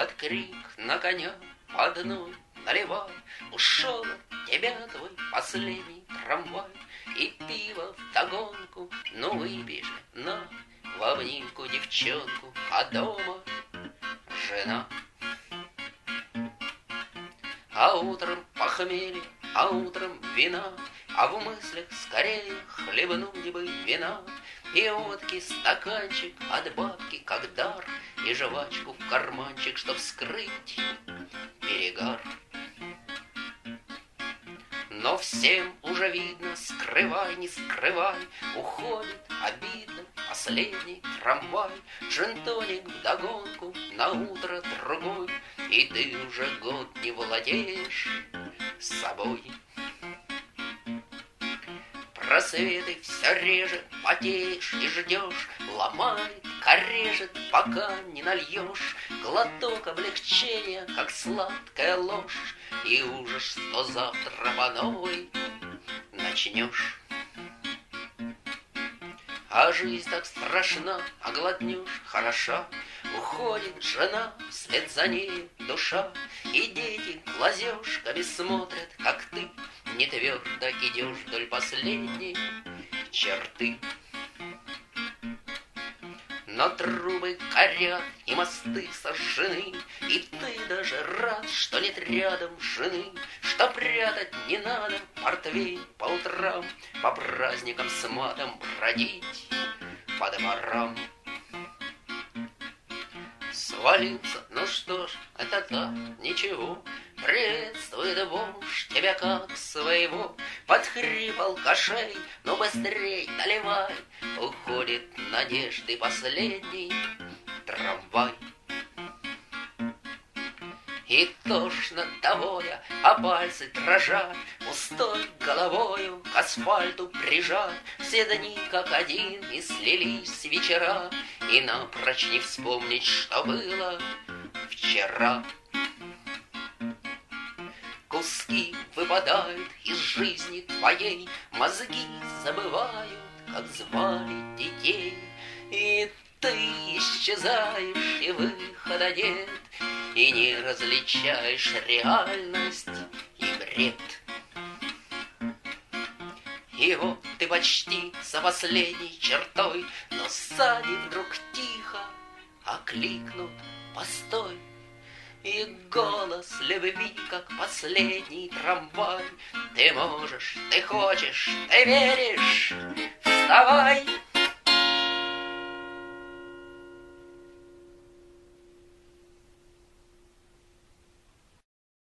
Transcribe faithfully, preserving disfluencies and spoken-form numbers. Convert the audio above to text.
под крик на коня по одной наливай. Ушел от тебя твой последний трамвай, и пиво вдогонку, ну выпей же, на, в обнимку девчонку, а дома жена. А утром похмелье, а утром вина, а в мыслях скорее хлебнуть бы вина. И водки стаканчик от бабки как дар, и жвачку в карманчик, чтоб скрыть перегар. Но всем уже видно, скрывай, не скрывай, уходит обидно последний трамвай. Джин-тоник вдогонку на утро другой, и ты уже год не владеешь собой. Просветы все реже, потеешь и ждешь, ломает, корежит, пока не нальешь. Глоток облегчения, как сладкая ложь, и ужас, что завтра по новой начнешь. А жизнь так страшна, а глотнешь хороша. Уходит жена, вслед за ней душа, и дети глазешками смотрят, как ты не твердо идешь вдоль последней черты. Но трубы горят и мосты сожжены, и ты даже рад, что нет рядом жены, что прятать не надо портвейн по утрам, по праздникам с матом бродить по дворам. Свалился, ну что ж, это так, ничего, приветствует вождь тебя как своего. Под хрип алкашей, ну быстрей доливай, уходит надежды последний трамвай. И тошно до воя, а пальцы дрожат, пустой головою к асфальту прижат. Все дни как один и слились вечера, и напрочь не вспомнить, что было вчера. Куски выпадают из жизни твоей, мозги забывают, как звали детей. И ты исчезаешь, и выхода нет, и не различаешь реальность и бред. И вот ты почти за последней чертой, но сзади вдруг тихо окликнут «Постой!» И голос любви, как последний трамвай: ты можешь, ты хочешь, ты веришь, вставай!